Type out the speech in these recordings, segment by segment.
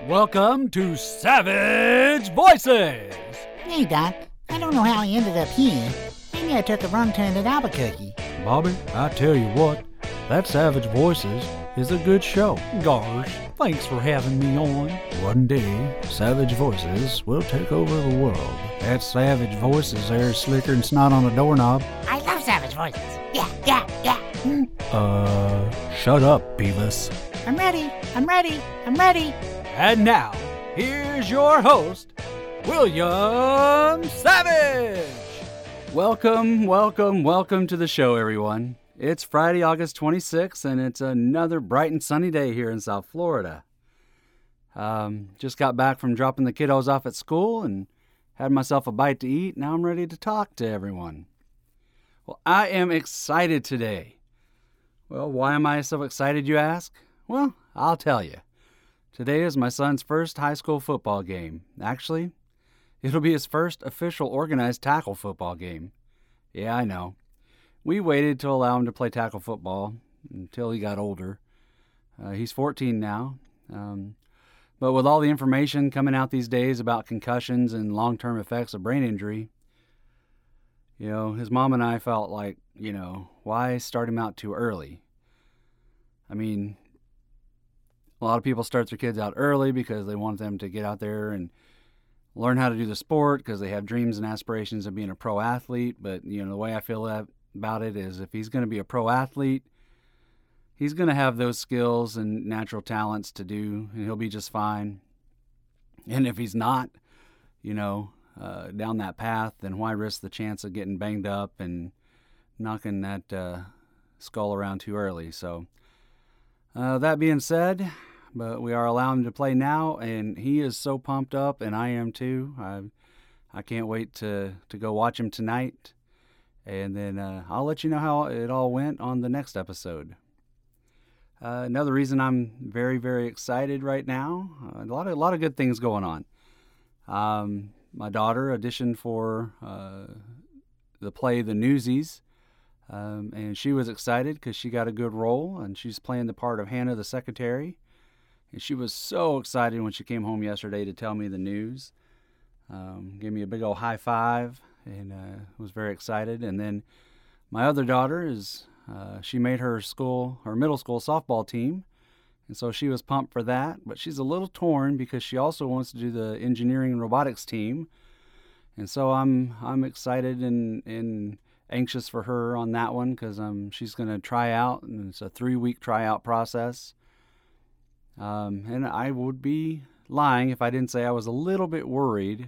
Welcome to Savage Voices! Hey, Doc. I don't know how I ended up here. Maybe I took a wrong turn at Albuquerque. Bobby, I tell you what, that Savage Voices is a good show. Gosh, thanks for having me on. One day, Savage Voices will take over the world. That Savage Voices there is slicker than snot on a doorknob. I love Savage Voices. Yeah. Shut up, Beavis. I'm ready. And now, here's your host, William Savage! Welcome to the show, everyone. It's Friday, August 26th, and it's another bright and sunny day here in South Florida. Just got back from dropping the kiddos off at school and had myself a bite to eat. Now I'm ready to talk to everyone. Well, I am excited today. Well, why am I so excited, you ask? Well, I'll tell you. Today is my son's first high school football game. Actually, it'll be his first official organized tackle football game. Yeah, I know. We waited to allow him to play tackle football until he got older. He's 14 now. But with all the information coming out these days about concussions and long-term effects of brain injury, his mom and I felt like, why start him out too early? I mean, a lot of people start their kids out early because they want them to get out there and learn how to do the sport because they have dreams and aspirations of being a pro athlete. But, the way I feel about it is if he's going to be a pro athlete, he's going to have those skills and natural talents to do, and he'll be just fine. And if he's not, down that path, then why risk the chance of getting banged up and knocking that skull around too early? So that being said, but we are allowing him to play now, and he is so pumped up, and I am too. I can't wait to go watch him tonight, and then I'll let you know how it all went on the next episode. Another reason I'm very, very excited right now, a lot of good things going on. My daughter auditioned for the play The Newsies, and she was excited because she got a good role, and she's playing the part of Hannah the secretary. And she was so excited when she came home yesterday to tell me the news. Gave me a big old high five, and was very excited. And then my other daughter she made her middle school softball team, and so she was pumped for that. But she's a little torn because she also wants to do the engineering and robotics team, and so I'm excited and anxious for her on that one because she's going to try out, and it's a 3-week tryout process. And I would be lying if I didn't say I was a little bit worried,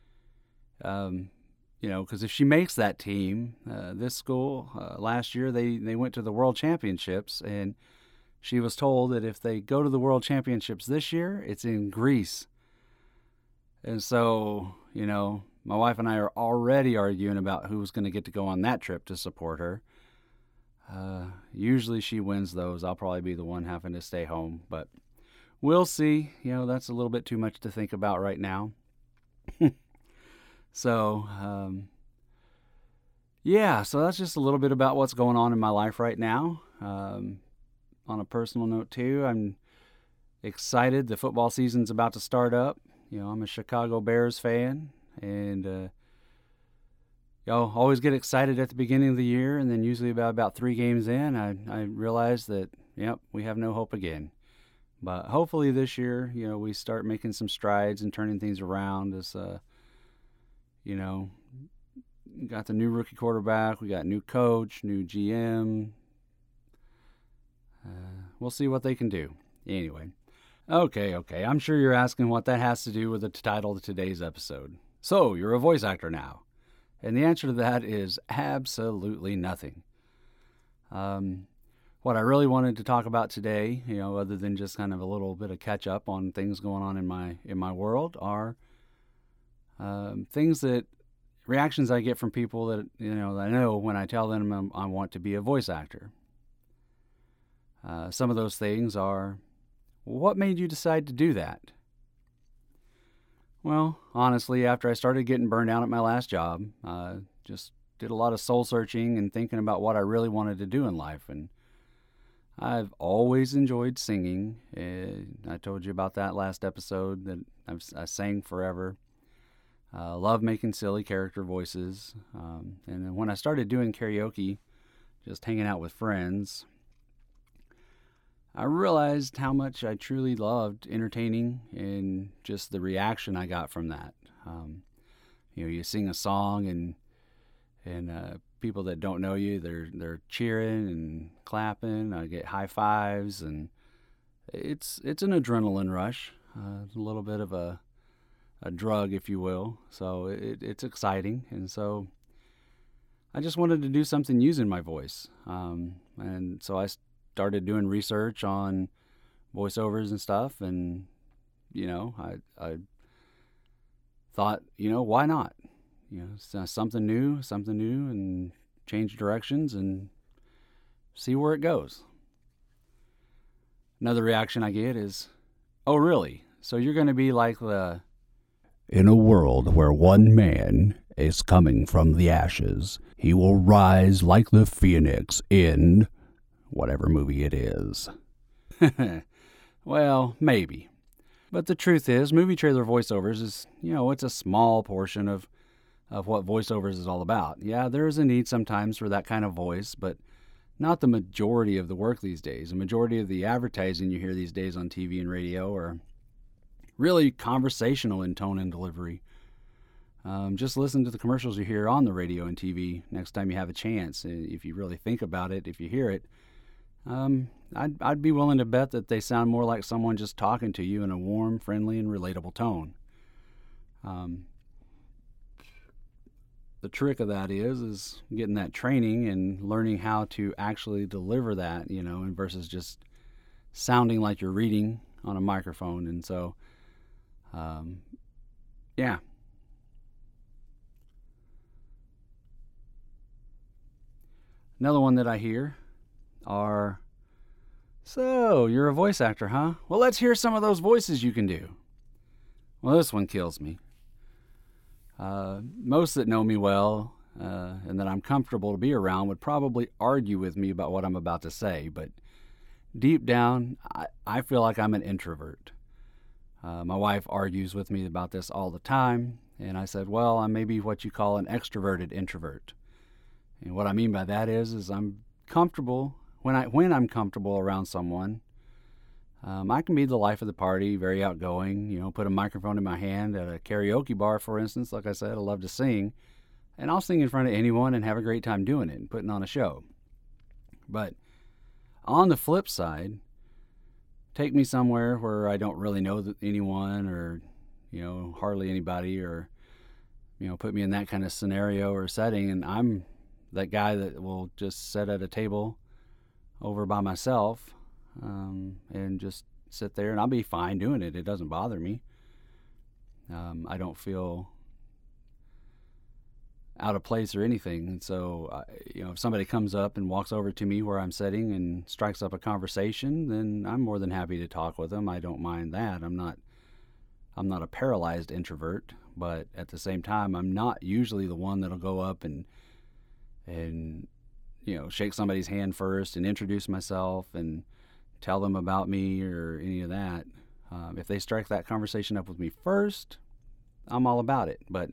because if she makes that team, this school, last year they went to the World Championships, and she was told that if they go to the World Championships this year, it's in Greece. And so, my wife and I are already arguing about who's going to get to go on that trip to support her. Usually she wins those. I'll probably be the one having to stay home, but we'll see. That's a little bit too much to think about right now. So that's just a little bit about what's going on in my life right now. On a personal note too, I'm excited. The football season's about to start up. I'm a Chicago Bears fan, and always get excited at the beginning of the year, and then usually about 3 games in, I realize that, we have no hope again. But hopefully this year, we start making some strides and turning things around as, got the new rookie quarterback, we got new coach, new GM. We'll see what they can do. Anyway. Okay. I'm sure you're asking what that has to do with the title of today's episode. So, you're a voice actor now. And the answer to that is absolutely nothing. What I really wanted to talk about today, other than just kind of a little bit of catch up on things going on in my world, are reactions I get from people that that I know when I tell them I want to be a voice actor. Some of those things are, what made you decide to do that? Well, honestly, after I started getting burned out at my last job, just did a lot of soul searching and thinking about what I really wanted to do in life, and I've always enjoyed singing. I told you about that last episode that I sang forever. Love making silly character voices. And then when I started doing karaoke, just hanging out with friends, I realized how much I truly loved entertaining and just the reaction I got from that. You sing a song and people that don't know you, they're cheering and clapping. I get high fives, and it's an adrenaline rush, a little bit of a drug, if you will. So it's exciting, and so I just wanted to do something using my voice, and so I started doing research on voiceovers and stuff, and I thought, why not? Something new, and change directions and see where it goes. Another reaction I get is, oh, really? So you're going to be like the... In a world where one man is coming from the ashes, he will rise like the phoenix in whatever movie it is. Well, maybe. But the truth is, movie trailer voiceovers is, it's a small portion of what voiceovers is all about. Yeah, there is a need sometimes for that kind of voice, but not the majority of the work these days. The majority of the advertising you hear these days on TV and radio are really conversational in tone and delivery. Just listen to the commercials you hear on the radio and TV next time you have a chance. If you really think about it, if you hear it, I'd be willing to bet that they sound more like someone just talking to you in a warm, friendly, and relatable tone. The trick of that is getting that training and learning how to actually deliver that, and versus just sounding like you're reading on a microphone. And so, yeah. Another one that I hear are, so you're a voice actor, huh? Well, let's hear some of those voices you can do. Well, this one kills me. Most that know me well and that I'm comfortable to be around would probably argue with me about what I'm about to say, but deep down, I feel like I'm an introvert. My wife argues with me about this all the time, and I said, well, I'm maybe what you call an extroverted introvert. And what I mean by that is I'm comfortable when I'm comfortable around someone. I can be the life of the party, very outgoing, put a microphone in my hand at a karaoke bar, for instance. Like I said, I love to sing, and I'll sing in front of anyone and have a great time doing it and putting on a show. But on the flip side, take me somewhere where I don't really know anyone or, hardly anybody, or, put me in that kind of scenario or setting, and I'm that guy that will just sit at a table over by myself and just sit there, and I'll be fine doing it. It doesn't bother me. I don't feel out of place or anything. And so, if somebody comes up and walks over to me where I'm sitting and strikes up a conversation, then I'm more than happy to talk with them. I don't mind that. I'm not a paralyzed introvert, but at the same time, I'm not usually the one that'll go up and shake somebody's hand first and introduce myself and tell them about me or any of that. If they strike that conversation up with me first, I'm all about it. But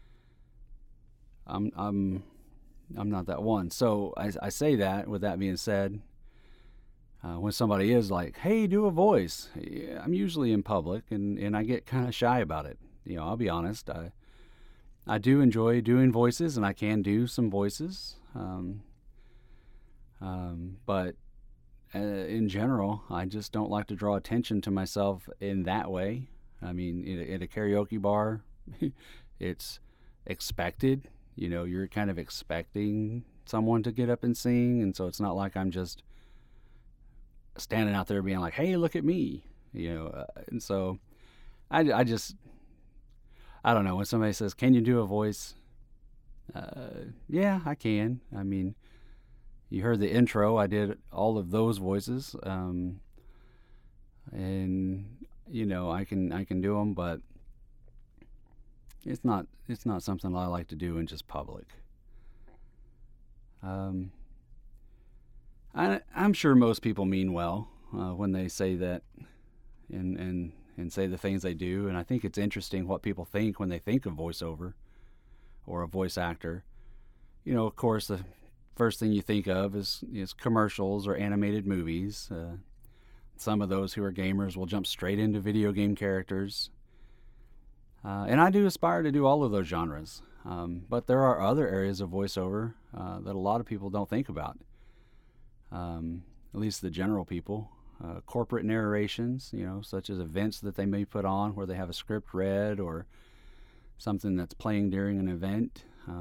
I'm not that one. So I say that. With that being said, when somebody is like, "Hey, do a voice," I'm usually in public and I get kind of shy about it. I'll be honest. I do enjoy doing voices, and I can do some voices. But in general, I just don't like to draw attention to myself in that way. I mean, at a karaoke bar, it's expected. You're kind of expecting someone to get up and sing, and so it's not like I'm just standing out there being like, "Hey, look at me," and so I don't know. When somebody says, "Can you do a voice?" Yeah, I can. I mean, you heard the intro. I did all of those voices, and I can do them, but it's not something I like to do in just public. I'm sure most people mean well when they say that and say the things they do. And I think it's interesting what people think when they think of voiceover or a voice actor. Of course, the first thing you think of is commercials or animated movies. Some of those who are gamers will jump straight into video game characters. And I do aspire to do all of those genres. But there are other areas of voiceover that a lot of people don't think about. At least the general people. Corporate narrations, such as events that they may put on where they have a script read or something that's playing during an event.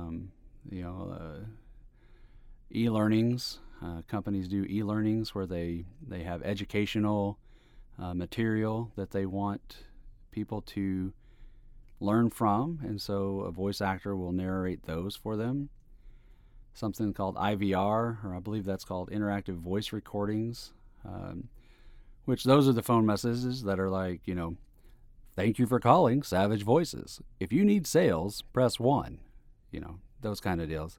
E-learnings. Companies do e-learnings where they have educational material that they want people to learn from, and so a voice actor will narrate those for them. Something called IVR, or I believe that's called interactive voice recordings, which those are the phone messages that are like, thank you for calling Savage Voices. If you need sales, press 1. Those kind of deals.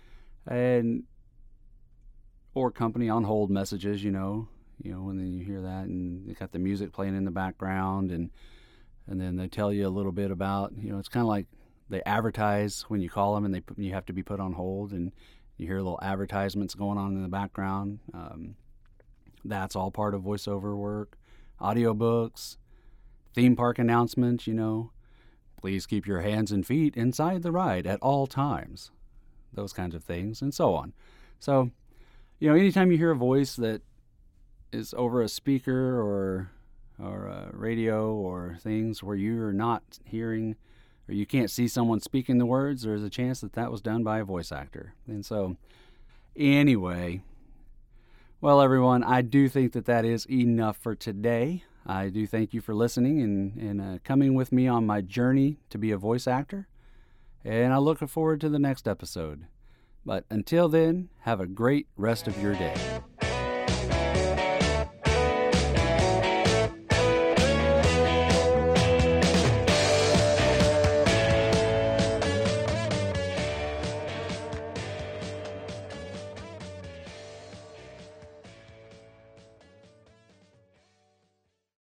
Or company on hold messages, when you hear that and they got the music playing in the background and then they tell you a little bit about, it's kind of like they advertise when you call them and you have to be put on hold and you hear little advertisements going on in the background. That's all part of voiceover work. Audiobooks, theme park announcements, please keep your hands and feet inside the ride at all times. Those kinds of things and so on. So, anytime you hear a voice that is over a speaker or a radio or things where you're not hearing or you can't see someone speaking the words, there's a chance that was done by a voice actor. And so, anyway, well, everyone, I do think that is enough for today. I do thank you for listening and coming with me on my journey to be a voice actor. And I look forward to the next episode. But until then, have a great rest of your day.